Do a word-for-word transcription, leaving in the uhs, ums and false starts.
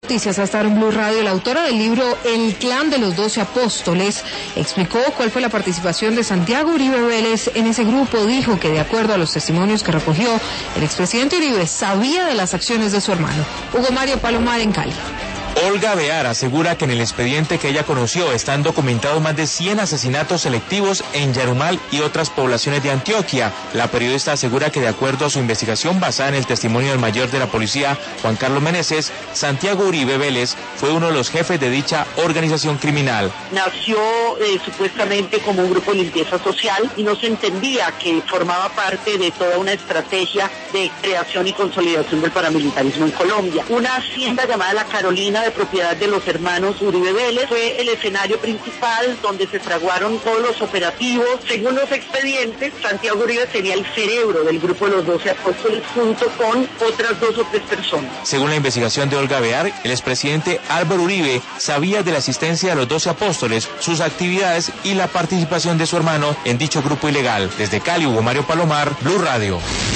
Noticias hasta ahora en Blue Radio. La autora del libro El clan de los doce apóstoles explicó cuál fue la participación de Santiago Uribe Vélez en ese grupo. Dijo que de acuerdo a los testimonios que recogió, el expresidente Uribe sabía de las acciones de su hermano. Hugo Mario Palomar en Cali. Olga Bear asegura que en el expediente que ella conoció están documentados más de cien asesinatos selectivos en Yarumal y otras poblaciones de Antioquia. La periodista asegura que de acuerdo a su investigación basada en el testimonio del mayor de la policía, Juan Carlos Meneses, Santiago Uribe Vélez fue uno de los jefes de dicha organización criminal. Nació eh, supuestamente como un grupo de limpieza social y no se entendía que formaba parte de toda una estrategia de creación y consolidación del paramilitarismo en Colombia. Una hacienda llamada La Carolina, de propiedad de los hermanos Uribe Vélez, fue el escenario principal donde se fraguaron todos los operativos. Según los expedientes, Santiago Uribe sería el cerebro del grupo de los doce apóstoles junto con otras dos o tres personas. Según la investigación de Olga Bear, el expresidente Álvaro Uribe sabía de la asistencia de los doce apóstoles, sus actividades y la participación de su hermano en dicho grupo ilegal. Desde Cali, Hugo Mario Palomar, Blue Radio.